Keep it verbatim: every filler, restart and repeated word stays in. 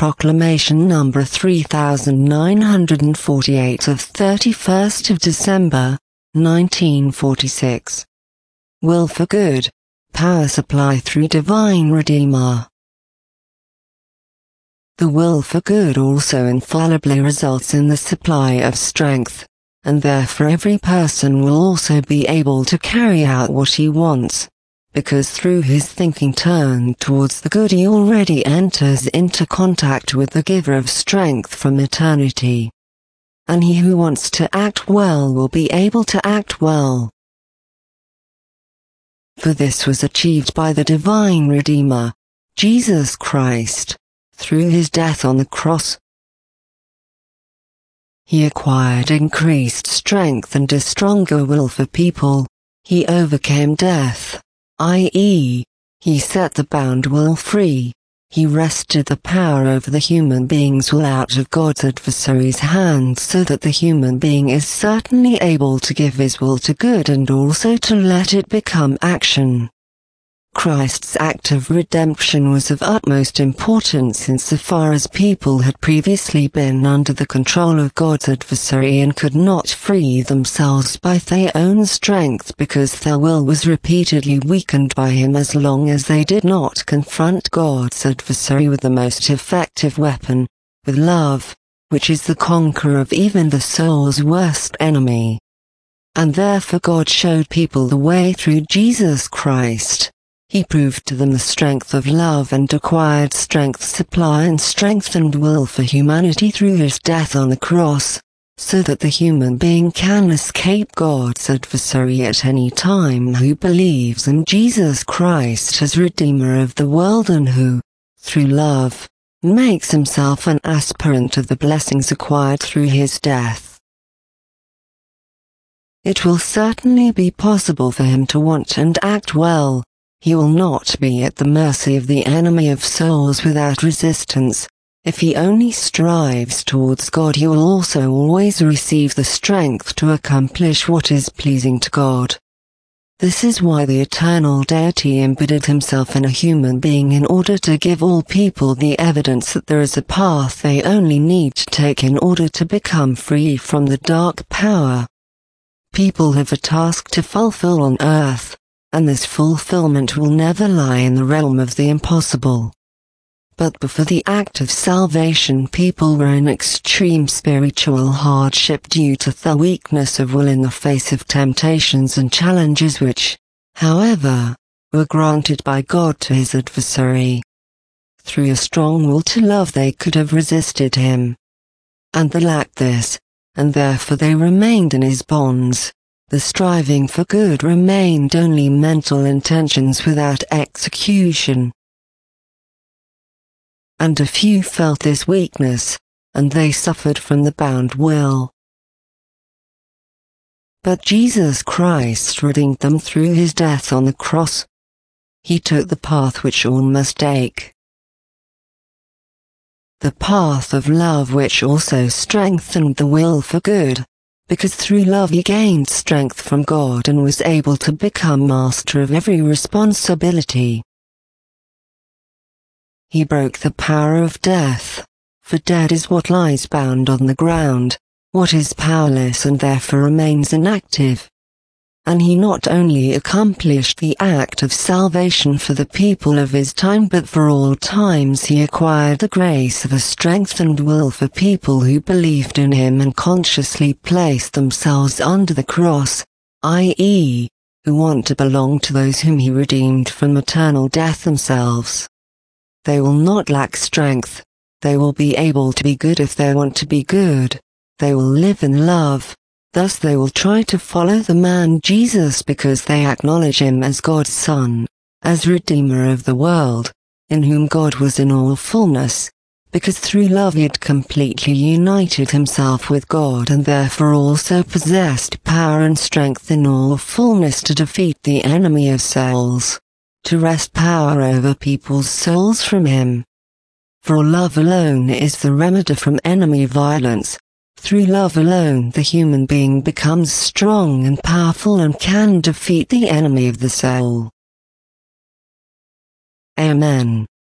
Proclamation number three thousand nine hundred forty-eight of thirty-first of December, nineteen forty-six. Will for good, power supply through Divine Redeemer. The will for good also infallibly results in the supply of strength, and therefore every person will also be able to carry out what he wants, because through his thinking turned towards the good he already enters into contact with the giver of strength from eternity. And he who wants to act well will be able to act well. For this was achieved by the Divine Redeemer, Jesus Christ, through his death on the cross. He acquired increased strength and a stronger will for people. He overcame death, that is, he set the bound will free. He wrested the power over the human being's will out of God's adversary's hands so that the human being is certainly able to give his will to good and also to let it become action. Christ's act of redemption was of utmost importance insofar as people had previously been under the control of God's adversary and could not free themselves by their own strength because their will was repeatedly weakened by him as long as they did not confront God's adversary with the most effective weapon, with love, which is the conqueror of even the soul's worst enemy. And therefore God showed people the way through Jesus Christ. He proved to them the strength of love and acquired strength supply and strengthened will for humanity through his death on the cross, so that the human being can escape God's adversary at any time who believes in Jesus Christ as Redeemer of the world and who, through love, makes himself an aspirant of the blessings acquired through his death. It will certainly be possible for him to want and act well. He will not be at the mercy of the enemy of souls without resistance. If he only strives towards God, he will also always receive the strength to accomplish what is pleasing to God. This is why the eternal deity embedded himself in a human being in order to give all people the evidence that there is a path they only need to take in order to become free from the dark power. People have a task to fulfill on earth, and this fulfillment will never lie in the realm of the impossible. But before the act of salvation, people were in extreme spiritual hardship due to the weakness of will in the face of temptations and challenges which, however, were granted by God to his adversary. Through a strong will to love they could have resisted him. And they lacked this, and therefore they remained in his bonds. The striving for good remained only mental intentions without execution. And a few felt this weakness, and they suffered from the bound will. But Jesus Christ redeemed them through his death on the cross. He took the path which all must take. The path of love, which also strengthened the will for good. Because through love he gained strength from God and was able to become master of every responsibility. He broke the power of death, for dead is what lies bound on the ground, what is powerless and therefore remains inactive. And he not only accomplished the act of salvation for the people of his time, but for all times he acquired the grace of a strengthened will for people who believed in him and consciously placed themselves under the cross, that is, who want to belong to those whom he redeemed from eternal death themselves. They will not lack strength, they will be able to be good if they want to be good, they will live in love. Thus they will try to follow the man Jesus because they acknowledge him as God's Son, as Redeemer of the world, in whom God was in all fullness, because through love he had completely united himself with God and therefore also possessed power and strength in all fullness to defeat the enemy of souls, to wrest power over people's souls from him. For love alone is the remedy from enemy violence. Through love alone the human being becomes strong and powerful and can defeat the enemy of the soul. Amen.